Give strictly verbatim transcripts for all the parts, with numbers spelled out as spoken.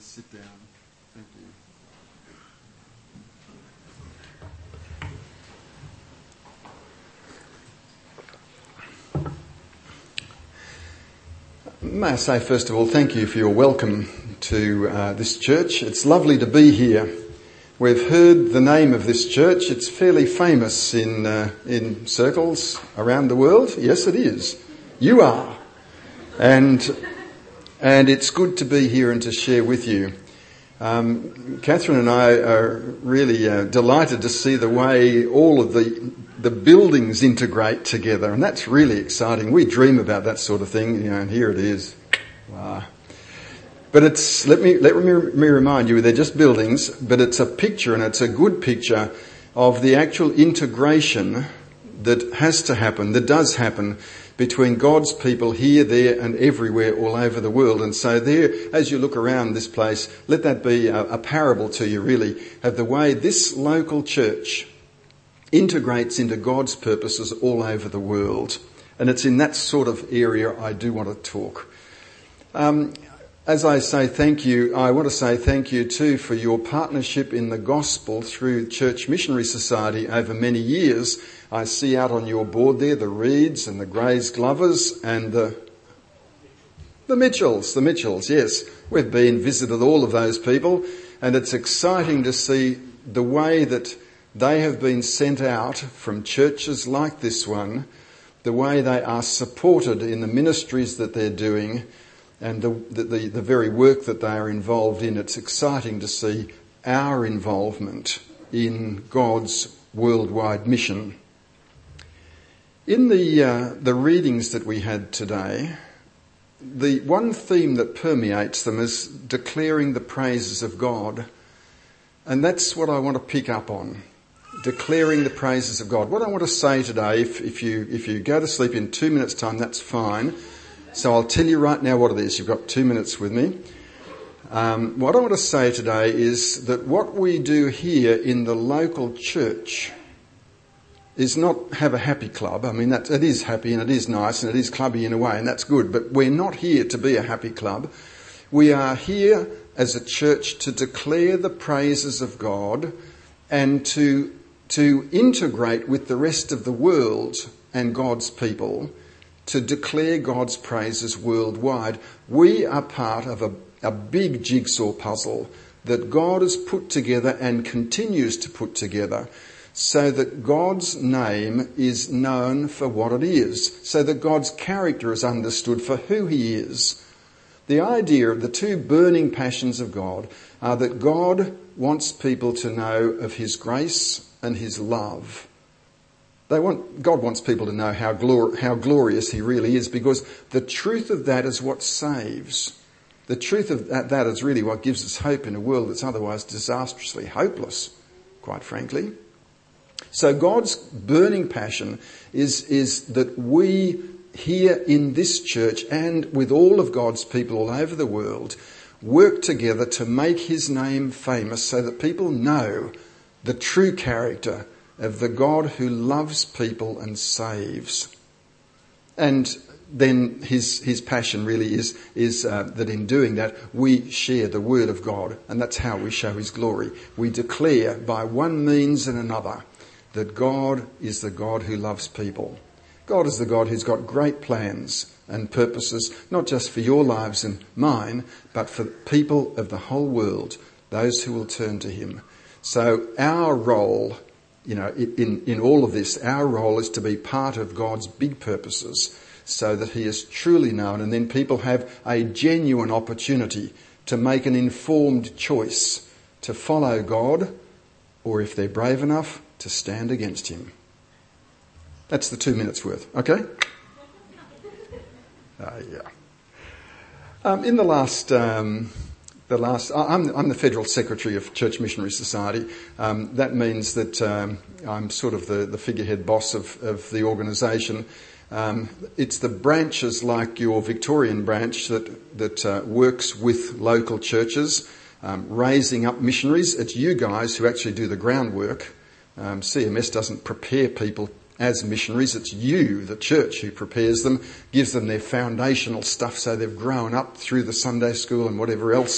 sit down. Thank you. May I say first of all, thank you for your welcome to uh, this church. It's lovely to be here. We've heard the name of this church. It's fairly famous in uh, in circles around the world. Yes, it is. You are. And and it's good to be here and to share with you. Um, Catherine and I are really uh, delighted to see the way all of the the buildings integrate together, and that's really exciting. We dream about that sort of thing, you know, and here it is. Wow. But it's, let me, let me, me remind you, they're just buildings, but it's a picture, and it's a good picture of the actual integration that has to happen, that does happen between God's people here, there and everywhere all over the world. And so there, as you look around this place, let that be a, a parable to you really of the way this local church integrates into God's purposes all over the world. And it's in that sort of area I do want to talk. Um, As I say thank you, I want to say thank you too for your partnership in the gospel through Church Missionary Society over many years. I see out on your board there the Reeds and the Grays Glovers and the the Mitchells, the Mitchells, yes. We've been visited all of those people, and it's exciting to see the way that they have been sent out from churches like this one, the way they are supported in the ministries that they're doing, and the, the, the very work that they are involved in. It's exciting to see our involvement in God's worldwide mission. In the uh, the readings that we had today, the one theme that permeates them is declaring the praises of God. And that's what I want to pick up on. Declaring the praises of God. What I want to say today, if, if you if you go to sleep in two minutes' time, that's fine. So I'll tell you right now what it is. You've got two minutes with me. Um, what I want to say today is that what we do here in the local church is not have a happy club. I mean, that, it is happy and it is nice and it is clubby in a way, and that's good. But we're not here to be a happy club. We are here as a church to declare the praises of God and to, to integrate with the rest of the world and God's people to declare God's praises worldwide. We are part of a, a big jigsaw puzzle that God has put together and continues to put together so that God's name is known for what it is, so that God's character is understood for who he is. The idea of the two burning passions of God are that God wants people to know of his grace and his love. They want, God wants people to know how, glor- how glorious he really is, because the truth of that is what saves. The truth of that, that is really what gives us hope in a world that's otherwise disastrously hopeless, quite frankly. So God's burning passion is, is that we here in this church and with all of God's people all over the world work together to make his name famous so that people know the true character of the God who loves people and saves. And then his his passion really is is uh, that in doing that we share the word of God, and that's how we show his glory. We declare by one means and another that God is the God who loves people. God is the God who's got great plans and purposes, not just for your lives and mine, but for people of the whole world, those who will turn to him. So our role, you know, in, in all of this, our role is to be part of God's big purposes so that he is truly known, and then people have a genuine opportunity to make an informed choice to follow God, or if they're brave enough, to stand against him. That's the two minutes worth, okay? Uh, yeah. Um, in the last... Um, The last, I'm, I'm the Federal Secretary of Church Missionary Society. Um, that means that um, I'm sort of the, the figurehead boss of, of the organisation. Um, it's the branches like your Victorian branch that that uh, works with local churches, um, raising up missionaries. It's you guys who actually do the groundwork. Um, C M S doesn't prepare people as missionaries. It's you, the church, who prepares them, gives them their foundational stuff so they've grown up through the Sunday school and whatever else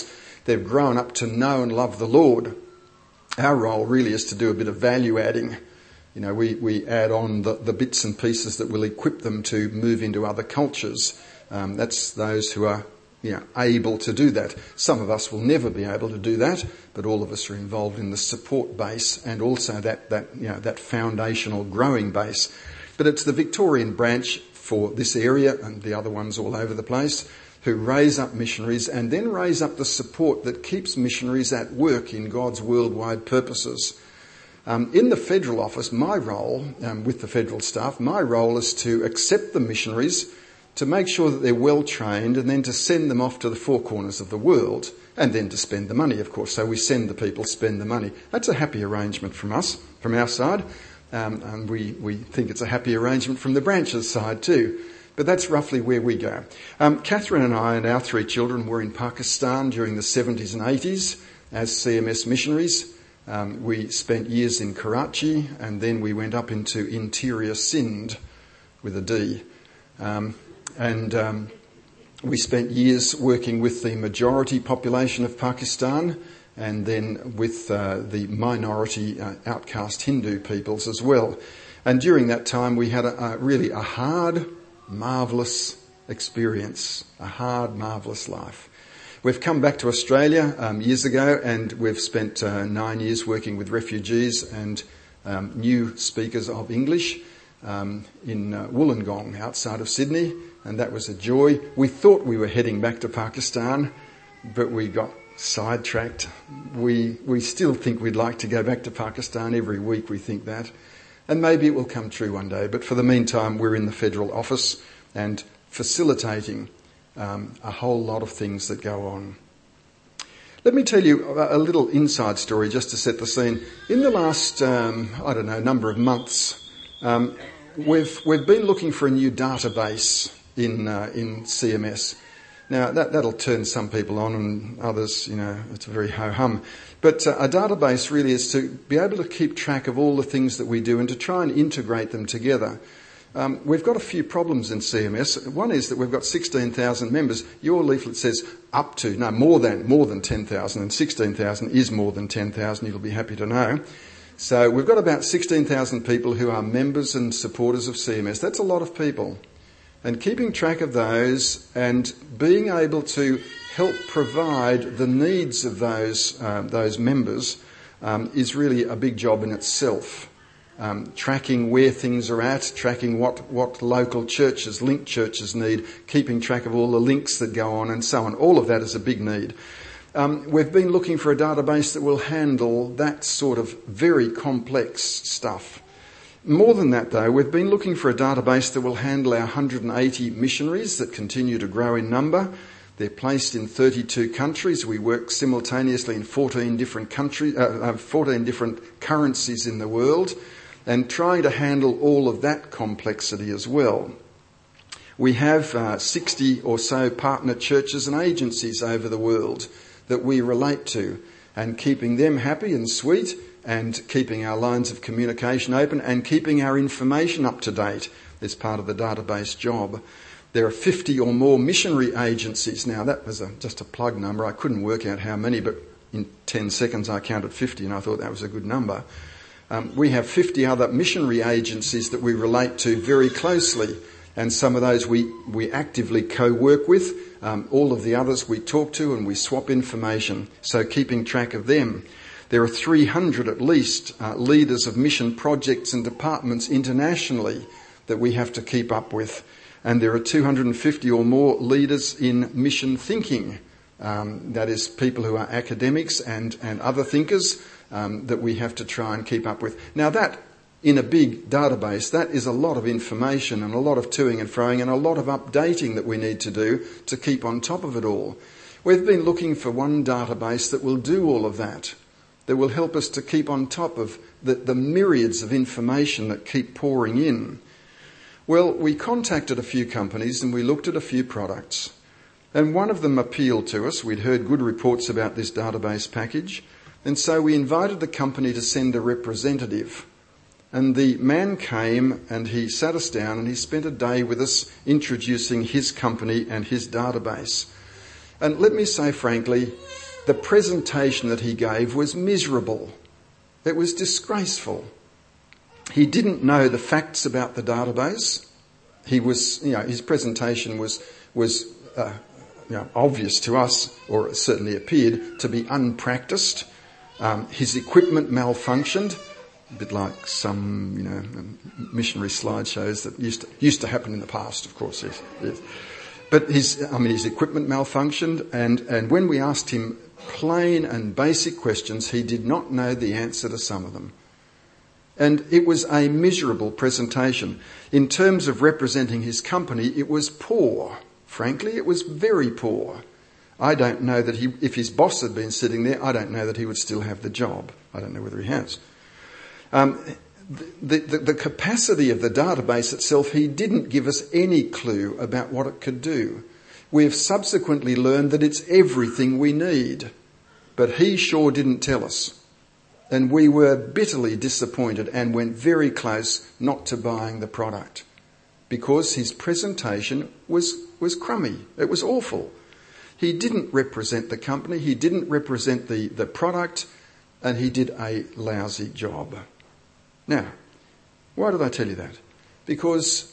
they've grown up to know and love the Lord. Our role really is to do a bit of value adding. You know, we, we add on the, the bits and pieces that will equip them to move into other cultures. Um, that's those who are, you know, able to do that. Some of us will never be able to do that, but all of us are involved in the support base and also that, that, you know, that foundational growing base. But it's the Victorian branch for this area and the other ones all over the place who raise up missionaries and then raise up the support that keeps missionaries at work in God's worldwide purposes. Um, in the federal office, my role, um, with the federal staff, my role is to accept the missionaries, to make sure that they're well trained, and then to send them off to the four corners of the world, and then to spend the money, of course. So we send the people, spend the money. That's a happy arrangement from us, from our side, um, and we, we think it's a happy arrangement from the branch's side too. But that's roughly where we go. Um, Catherine and I and our three children were in Pakistan during the seventies and eighties as C M S missionaries. Um, we spent years in Karachi, and then we went up into interior Sindh with a D. Um, and um, we spent years working with the majority population of Pakistan and then with uh, the minority uh, outcast Hindu peoples as well. And during that time we had a, a really a hard, marvellous experience, a hard, marvellous life. We've come back to Australia um, years ago, and we've spent uh, nine years working with refugees and um, new speakers of English um, in uh, Wollongong outside of Sydney, and that was a joy. We thought we were heading back to Pakistan, but we got sidetracked. We we still think we'd like to go back to Pakistan. Every week we think that, and maybe it will come true one day. But for the meantime, we're in the federal office and facilitating Um, a whole lot of things that go on. Let me tell you a, a little inside story just to set the scene. In the last, um, I don't know, number of months, um, we've we've been looking for a new database in uh, in C M S. Now that that'll turn some people on, and others, you know, it's a very ho hum. But uh, a database really is to be able to keep track of all the things that we do and to try and integrate them together. Um, we've got a few problems in C M S. One is that we've got sixteen thousand members. Your leaflet says up to, no, more than, more than ten thousand, and sixteen thousand is more than ten thousand, you'll be happy to know. So we've got about sixteen thousand people who are members and supporters of C M S. That's a lot of people. And keeping track of those and being able to help provide the needs of those, uh, those members um, is really a big job in itself. Um, tracking where things are at, tracking what, what local churches, linked churches need, keeping track of all the links that go on and so on. All of that is a big need. Um, we've been looking for a database that will handle that sort of very complex stuff. More than that though, we've been looking for a database that will handle our one hundred eighty missionaries that continue to grow in number. They're placed in thirty-two countries. We work simultaneously in fourteen different countries, uh, fourteen different currencies in the world, and trying to handle all of that complexity as well. We have uh, sixty or so partner churches and agencies over the world that we relate to, and keeping them happy and sweet, and keeping our lines of communication open, and keeping our information up to date is part of the database job. There are fifty or more missionary agencies. Now that was a, just a plug number. I couldn't work out how many, but in ten seconds I counted fifty, and I thought that was a good number. Um, we have fifty other missionary agencies that we relate to very closely, and some of those we, we actively co-work with. Um, all of the others we talk to and we swap information, so keeping track of them. There are three hundred at least uh, leaders of mission projects and departments internationally that we have to keep up with, and there are two hundred fifty or more leaders in mission thinking. Um, that is people who are academics and, and other thinkers Um, that we have to try and keep up with. Now that, in a big database, that is a lot of information and a lot of toing and froing and a lot of updating that we need to do to keep on top of it all. We've been looking for one database that will do all of that, that will help us to keep on top of the, the myriads of information that keep pouring in. Well, we contacted a few companies and we looked at a few products, and one of them appealed to us. We'd heard good reports about this database package. And so we invited the company to send a representative. And the man came and he sat us down and he spent a day with us introducing his company and his database. And let me say frankly, the presentation that he gave was miserable. It was disgraceful. He didn't know the facts about the database. He was, you know, his presentation was was uh, you know, obvious to us, or it certainly appeared to be unpracticed. Um, his equipment malfunctioned, a bit like some, you know, missionary slideshows that used to used to happen in the past, of course. Yes, yes. But his, I mean, his equipment malfunctioned, and and when we asked him plain and basic questions, he did not know the answer to some of them. And it was a miserable presentation. In terms of representing his company, it was poor. Frankly, it was very poor. I don't know that he, if his boss had been sitting there, I don't know that he would still have the job. I don't know whether he has. Um, the, the, the capacity of the database itself, he didn't give us any clue about what it could do. We've subsequently learned that it's everything we need. But he sure didn't tell us. And we were bitterly disappointed and went very close not to buying the product because his presentation was, was crummy. It was awful. He didn't represent the company, he didn't represent the, the product, and he did a lousy job. Now, why did I tell you that? Because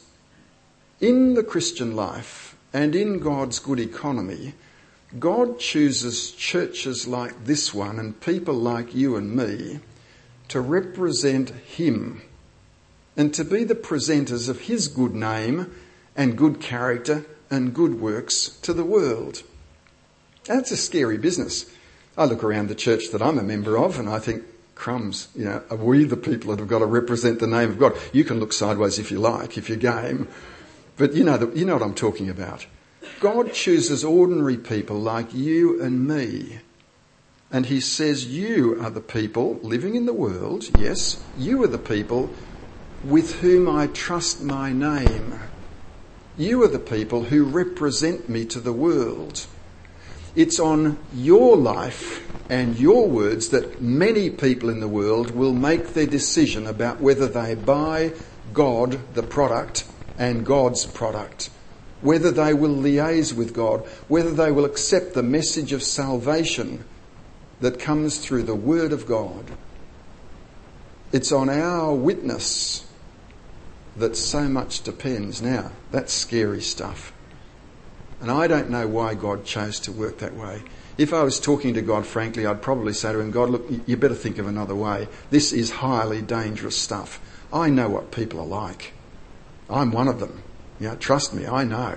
in the Christian life and in God's good economy, God chooses churches like this one and people like you and me to represent him and to be the presenters of his good name and good character and good works to the world. That's a scary business. I look around the church that I'm a member of and I think, crumbs, you know, are we the people that have got to represent the name of God? You can look sideways if you like, if you're game. But you know, the, you know what I'm talking about. God chooses ordinary people like you and me. And he says, you are the people living in the world. Yes, you are the people with whom I trust my name. You are the people who represent me to the world. It's on your life and your words that many people in the world will make their decision about whether they buy God, the product, and God's product. Whether they will liaise with God, whether they will accept the message of salvation that comes through the Word of God. It's on our witness that so much depends. Now, that's scary stuff. And I don't know why God chose to work that way. If I was talking to God frankly, I'd probably say to him, God, look, you better think of another way. This is highly dangerous stuff. I know what people are like. I'm one of them. Yeah, trust me, I know.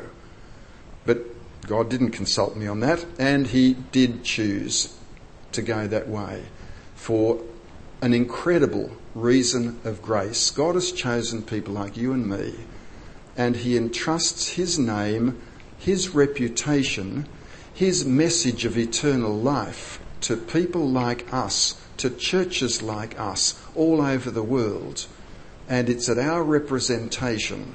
But God didn't consult me on that, and he did choose to go that way for an incredible reason of grace. God has chosen people like you and me, and he entrusts his name, his reputation, his message of eternal life to people like us, to churches like us, all over the world. And it's at our representation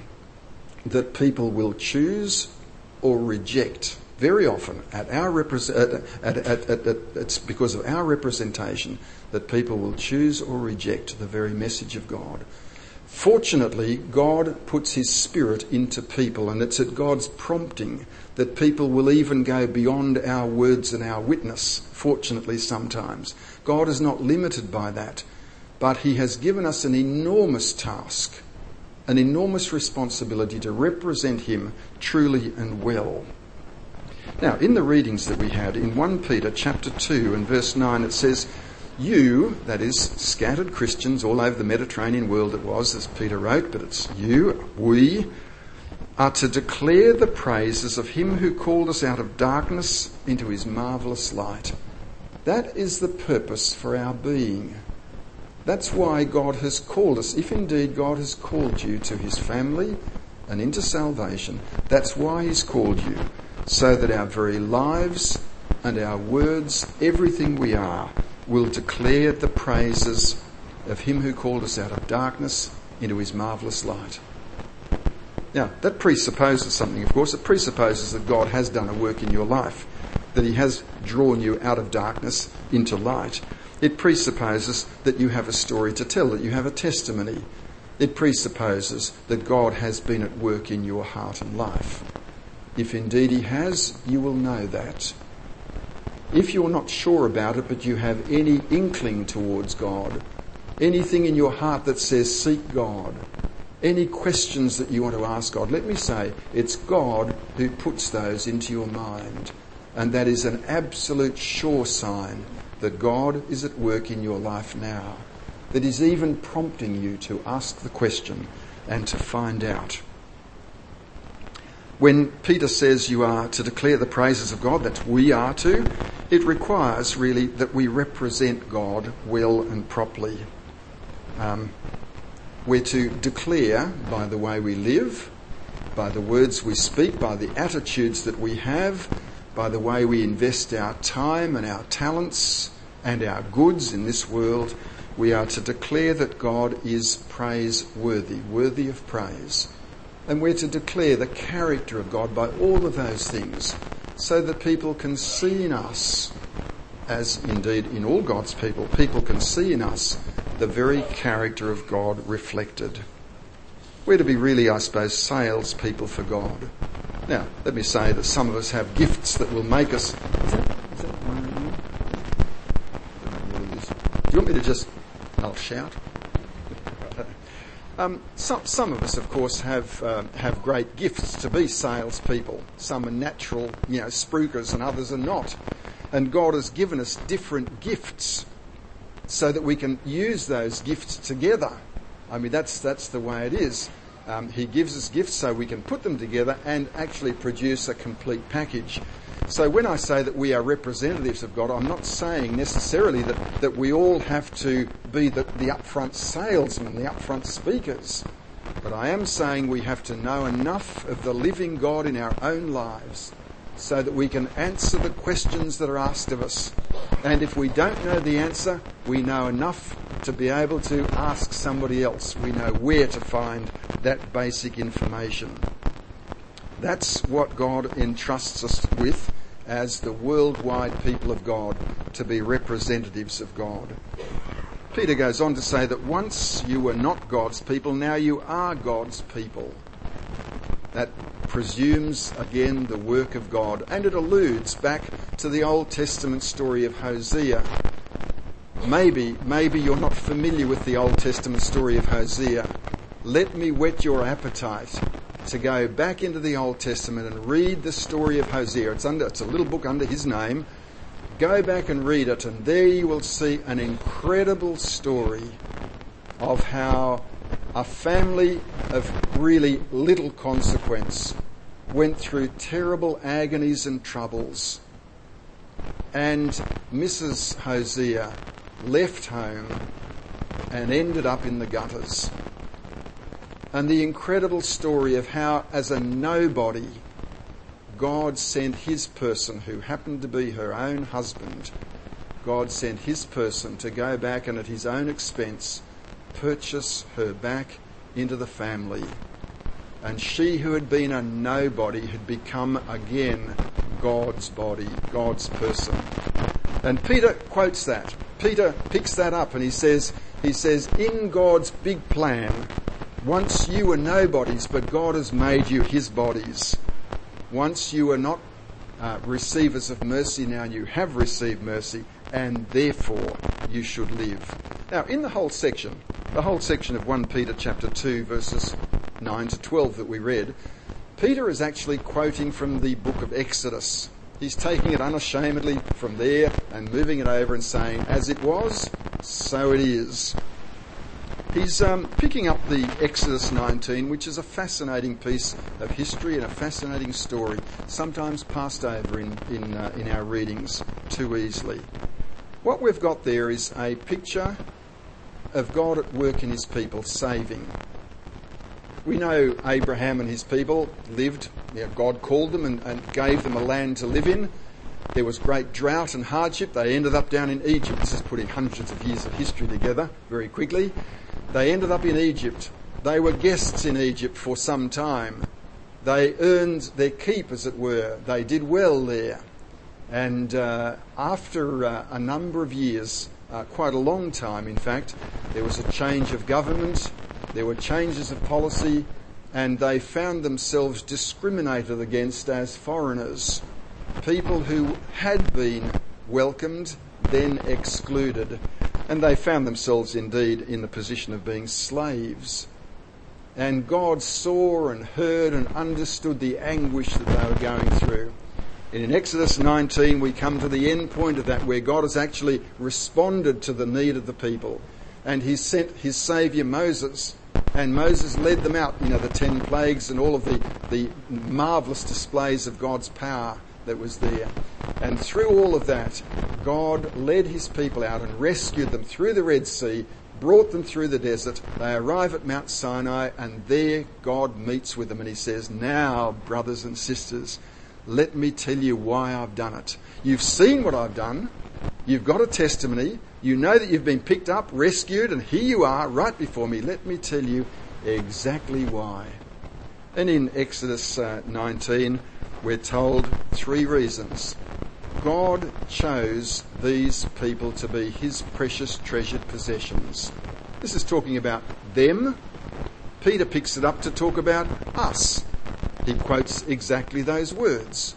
that people will choose or reject. Very often, at our repre- at, at, at, at, at, it's because of our representation that people will choose or reject the very message of God. Fortunately, God puts his Spirit into people, and it's at God's prompting that people will even go beyond our words and our witness, fortunately sometimes. God is not limited by that, but he has given us an enormous task, an enormous responsibility to represent him truly and well. Now, in the readings that we had, in First Peter chapter two and verse nine, it says, you, that is, scattered Christians all over the Mediterranean world it was, as Peter wrote, but it's you, we, are to declare the praises of him who called us out of darkness into his marvellous light. That is the purpose for our being. That's why God has called us. If indeed God has called you to his family and into salvation, that's why he's called you, so that our very lives and our words, everything we are, will declare the praises of him who called us out of darkness into his marvellous light. Now, that presupposes something, of course. It presupposes that God has done a work in your life, that he has drawn you out of darkness into light. It presupposes that you have a story to tell, that you have a testimony. It presupposes that God has been at work in your heart and life. If indeed he has, you will know that. If you're not sure about it, but you have any inkling towards God, anything in your heart that says seek God, any questions that you want to ask God, let me say it's God who puts those into your mind. And that is an absolute sure sign that God is at work in your life now, that is even prompting you to ask the question and to find out. When Peter says you are to declare the praises of God, that we are to, it requires really that we represent God well and properly. Um, we're to declare by the way we live, by the words we speak, by the attitudes that we have, by the way we invest our time and our talents and our goods in this world. We are to declare that God is praiseworthy, worthy of praise. And we're to declare the character of God by all of those things, so that people can see in us, as indeed in all God's people, people can see in us the very character of God reflected. We're to be really, I suppose, salespeople for God. Now, let me say that some of us have gifts that will make us... Is that, is that one of you? I don't know what it is. Do you want me to just... I'll shout. Um, some, some of us, of course, have uh, have great gifts to be salespeople. Some are natural, you know, spruikers, and others are not. And God has given us different gifts so that we can use those gifts together. I mean, that's that's the way it is. Um, he gives us gifts so we can put them together and actually produce a complete package. So when I say that we are representatives of God, I'm not saying necessarily that, that we all have to be the, the upfront salesmen, the upfront speakers. But I am saying we have to know enough of the living God in our own lives so that we can answer the questions that are asked of us. And if we don't know the answer, we know enough to be able to ask somebody else. We know where to find that basic information. That's what God entrusts us with as the worldwide people of God, to be representatives of God. Peter goes on to say that once you were not God's people, now you are God's people. That presumes, again, the work of God, and it alludes back to the Old Testament story of Hosea. Maybe, maybe you're not familiar with the Old Testament story of Hosea. Let me whet your appetite to go back into the Old Testament and read the story of Hosea. It's under, it's a little book under his name. Go back and read it, and there you will see an incredible story of how a family of really little consequence went through terrible agonies and troubles. And Missus Hosea left home and ended up in the gutters. And the incredible story of how, as a nobody, God sent his person, who happened to be her own husband, God sent his person to go back and at his own expense purchase her back into the family. And she, who had been a nobody, had become again God's body, God's person. And Peter quotes that. Peter picks that up and he says, he says, in God's big plan, once you were nobodies, but God has made you his bodies. Once you were not uh, receivers of mercy, now you have received mercy, and therefore you should live. Now, in the whole section, the whole section of First Peter chapter two, verses nine to twelve that we read, Peter is actually quoting from the book of Exodus. He's taking it unashamedly from there and moving it over and saying, as it was, so it is. He's um, picking up the Exodus nineteen, which is a fascinating piece of history and a fascinating story, sometimes passed over in in, uh, in our readings too easily. What we've got there is a picture of God at work in his people, saving. We know Abraham and his people lived, you know, God called them and, and gave them a land to live in. There was great drought and hardship. They ended up down in Egypt. This is putting hundreds of years of history together very quickly. They ended up in Egypt. They were guests in Egypt for some time. They earned their keep, as it were. They did well there. And uh, after uh, a number of years, uh, quite a long time in fact, there was a change of government, there were changes of policy, and they found themselves discriminated against as foreigners. People who had been welcomed, then excluded, and they found themselves indeed in the position of being slaves. And God saw and heard and understood the anguish that they were going through. And in Exodus nineteen, we come to the end point of that, where God has actually responded to the need of the people. And he sent his saviour Moses, and Moses led them out, you know, the ten plagues and all of the, the marvellous displays of God's power that was there. And through all of that, God led his people out and rescued them through the Red Sea, brought them through the desert. They arrive at Mount Sinai, and there God meets with them, and he says, "Now, brothers and sisters, let me tell you why I've done it. You've seen what I've done. You've got a testimony. You know that you've been picked up, rescued, and here you are right before me. Let me tell you exactly why." And in Exodus uh, nineteen, we're told three reasons. God chose these people to be his precious treasured possessions. This is talking about them. Peter picks it up to talk about us. He quotes exactly those words.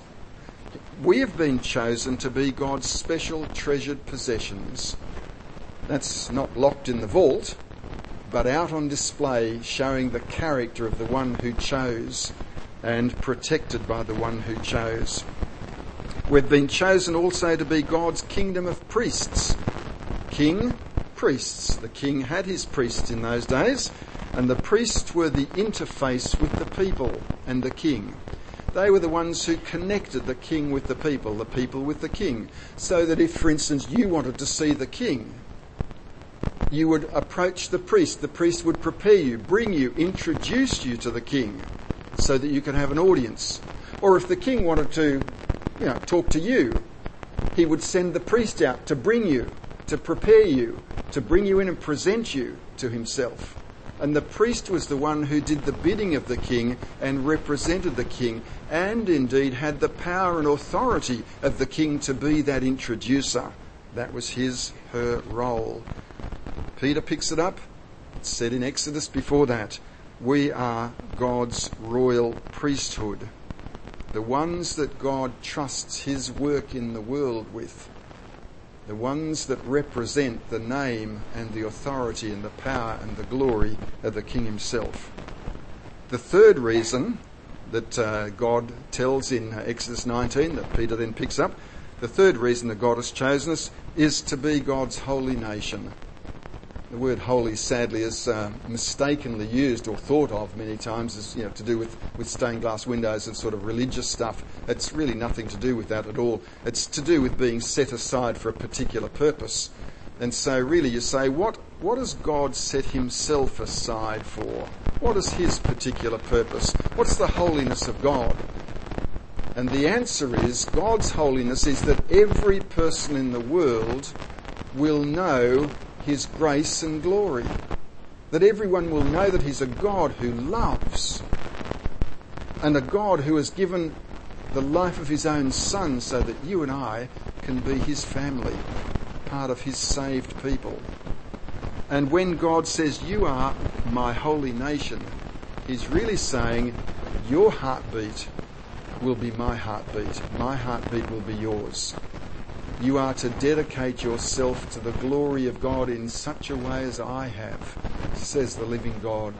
We have been chosen to be God's special treasured possessions. That's not locked in the vault, but out on display, showing the character of the one who chose and protected by the one who chose. We've been chosen also to be God's kingdom of priests. King, priests. The king had his priests in those days, and the priests were the interface with the people and the king. They were the ones who connected the king with the people, the people with the king. So that if, for instance, you wanted to see the king, you would approach the priest. The priest would prepare you, bring you, introduce you to the king so that you could have an audience. Or if the king wanted to, you know, talk to you, he would send the priest out to bring you, to prepare you, to bring you in and present you to himself. And the priest was the one who did the bidding of the king and represented the king, and indeed had the power and authority of the king to be that introducer. That was his, her role. Peter picks it up. It's said in Exodus before that, we are God's royal priesthood, the ones that God trusts his work in the world with, the ones that represent the name and the authority and the power and the glory of the King himself. The third reason that uh, God tells in Exodus nineteen, that Peter then picks up, the third reason that God has chosen us is to be God's holy nation. The word holy, sadly, is uh, mistakenly used or thought of many times as, you know, to do with, with stained glass windows and sort of religious stuff. It's really nothing to do with that at all. It's to do with being set aside for a particular purpose. And so really you say, what, what has God set himself aside for? What is his particular purpose? What's the holiness of God? And the answer is, God's holiness is that every person in the world will know his grace and glory. That everyone will know that he's a God who loves, and a God who has given the life of his own Son so that you and I can be his family, part of his saved people. And when God says, you are my holy nation, he's really saying, your heartbeat will be my heartbeat. My heartbeat will be yours. You are to dedicate yourself to the glory of God in such a way as I have, says the living God.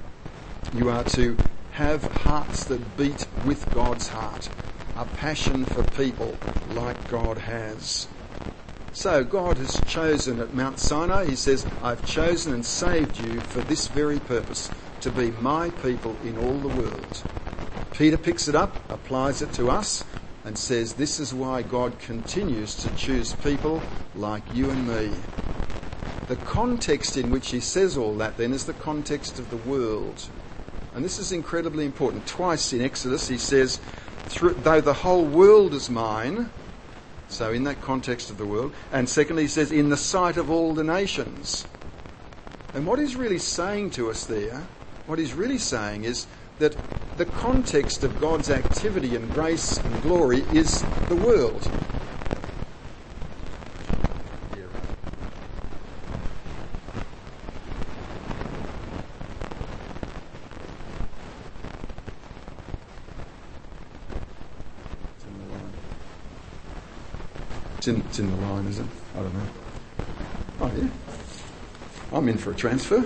You are to have hearts that beat with God's heart, a passion for people like God has. So God has chosen at Mount Sinai, he says, I've chosen and saved you for this very purpose, to be my people in all the world. Peter picks it up, applies it to us, and says this is why God continues to choose people like you and me. The context in which he says all that then is the context of the world. And this is incredibly important. Twice in Exodus he says, though the whole world is mine, so in that context of the world. And secondly he says, in the sight of all the nations. And what he's really saying to us there, what he's really saying is that the context of God's activity and grace and glory is the world. It's in, it's in the line, is it? I don't know. Oh, yeah. I'm in for a transfer.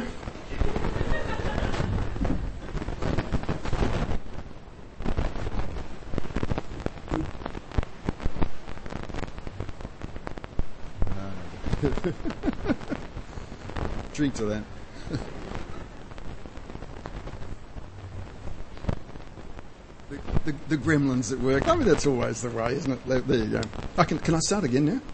Drink to that. the, the, the gremlins at work. I mean, that's always the way, isn't it? There, there you go. I can, can I start again now?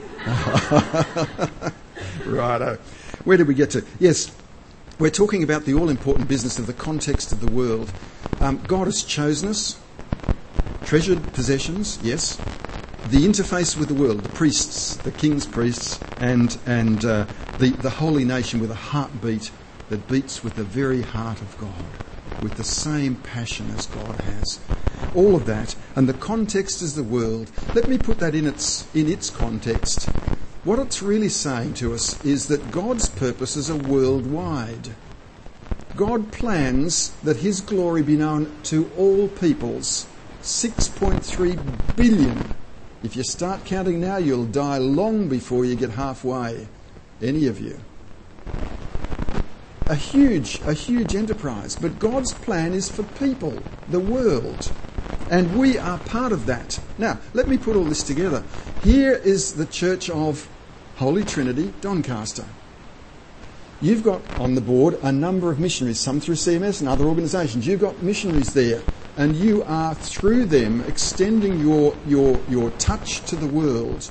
Righto. Where did we get to? Yes, we're talking about the all-important business of the context of the world. Um, God has chosen us, treasured possessions, yes. The interface with the world, the priests, the king's priests, and and uh, the, the holy nation with a heartbeat that beats with the very heart of God, with the same passion as God has. All of that, and the context is the world. Let me put that in its in its context. What it's really saying to us is that God's purposes are worldwide. God plans that his glory be known to all peoples. six point three billion. If you start counting now, you'll die long before you get halfway. Any of you. A huge, a huge enterprise. But God's plan is for people, the world. And we are part of that. Now, let me put all this together. Here is the Church of Holy Trinity, Doncaster. You've got on the board a number of missionaries, some through C M S and other organisations. You've got missionaries there, and you are through them extending your your your touch to the world.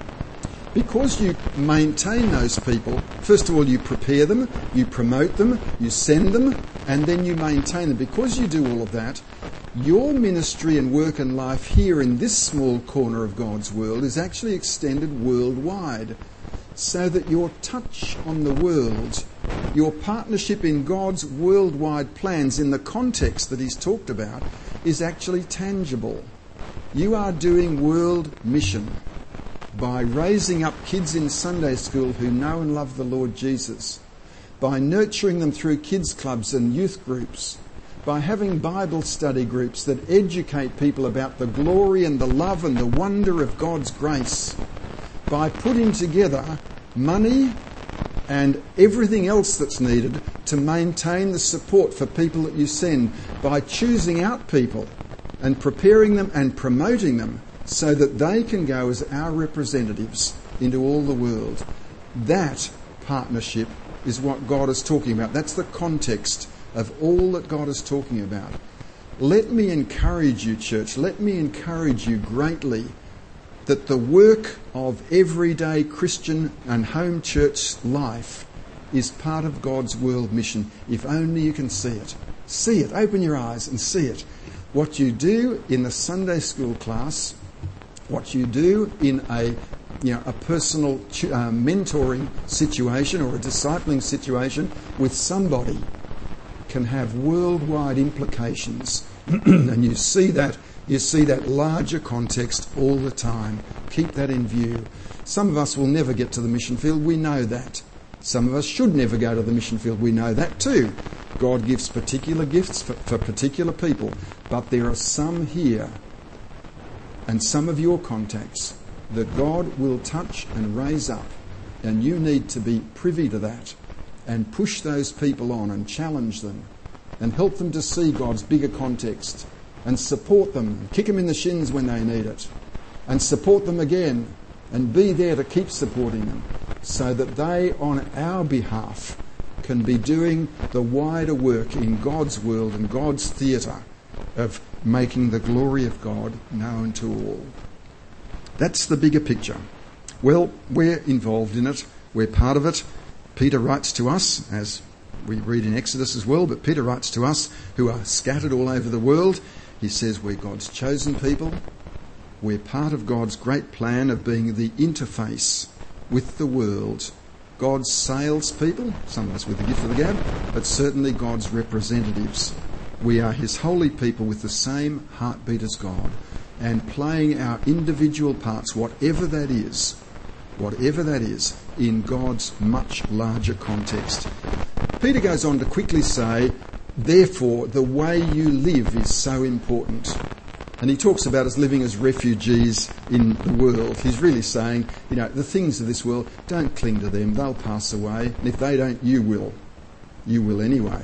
Because you maintain those people, first of all you prepare them, you promote them, you send them, and then you maintain them. Because you do all of that, your ministry and work and life here in this small corner of God's world is actually extended worldwide. So that your touch on the world, your partnership in God's worldwide plans in the context that he's talked about, is actually tangible. You are doing world mission by raising up kids in Sunday school who know and love the Lord Jesus, by nurturing them through kids clubs and youth groups, by having Bible study groups that educate people about the glory and the love and the wonder of God's grace, by putting together money and everything else that's needed to maintain the support for people that you send, by choosing out people and preparing them and promoting them so that they can go as our representatives into all the world. That partnership is what God is talking about. That's the context of all that God is talking about. Let me encourage you, church, let me encourage you greatly that the work of everyday Christian and home church life is part of God's world mission, if only you can see it. See it. Open your eyes and see it. What you do in the Sunday school class, what you do in a you know, a personal uh, mentoring situation or a discipling situation with somebody can have worldwide implications. And you see that You see that larger context all the time. Keep that in view. Some of us will never get to the mission field. We know that. Some of us should never go to the mission field. We know that too. God gives particular gifts for, for particular people. But there are some here and some of your contacts that God will touch and raise up. And you need to be privy to that and push those people on and challenge them and help them to see God's bigger context. And support them, kick them in the shins when they need it, and support them again, and be there to keep supporting them, so that they, on our behalf, can be doing the wider work in God's world and God's theatre of making the glory of God known to all. That's the bigger picture. Well, we're involved in it. We're part of it. Peter writes to us, as we read in Exodus as well, but Peter writes to us who are scattered all over the world. He says we're God's chosen people. We're part of God's great plan of being the interface with the world. God's salespeople, some of us with the gift of the gab, but certainly God's representatives. We are his holy people with the same heartbeat as God and playing our individual parts, whatever that is, whatever that is, in God's much larger context. Peter goes on to quickly say, therefore, the way you live is so important. And he talks about us living as refugees in the world. He's really saying, you know, the things of this world, don't cling to them. They'll pass away. And if they don't, you will. You will anyway.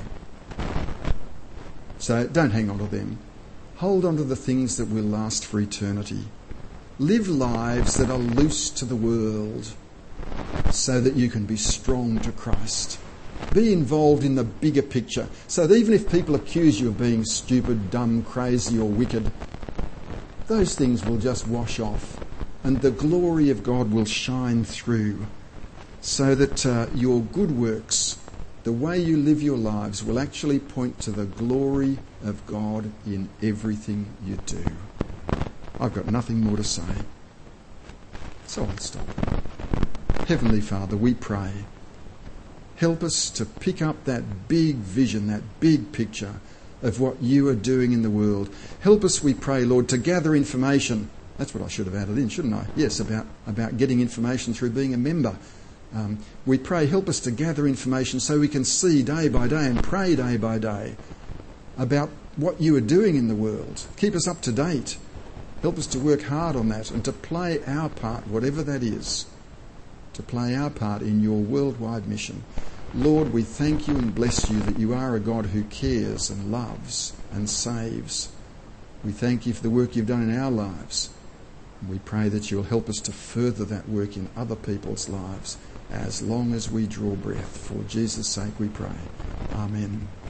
So don't hang on to them. Hold on to the things that will last for eternity. Live lives that are loose to the world so that you can be strong to Christ. Be involved in the bigger picture so that even if people accuse you of being stupid, dumb, crazy or wicked, those things will just wash off and the glory of God will shine through so that uh, your good works, the way you live your lives, will actually point to the glory of God in everything you do. I've got nothing more to say, so I'll stop. Heavenly Father, we pray, help us to pick up that big vision, that big picture of what you are doing in the world. Help us, we pray, Lord, to gather information. That's what I should have added in, shouldn't I? Yes, about, about getting information through being a member. Um, we pray, help us to gather information so we can see day by day and pray day by day about what you are doing in the world. Keep us up to date. Help us to work hard on that and to play our part, whatever that is, to play our part in your worldwide mission. Lord, we thank you and bless you that you are a God who cares and loves and saves. We thank you for the work you've done in our lives. We pray that you'll help us to further that work in other people's lives as long as we draw breath. For Jesus' sake we pray. Amen.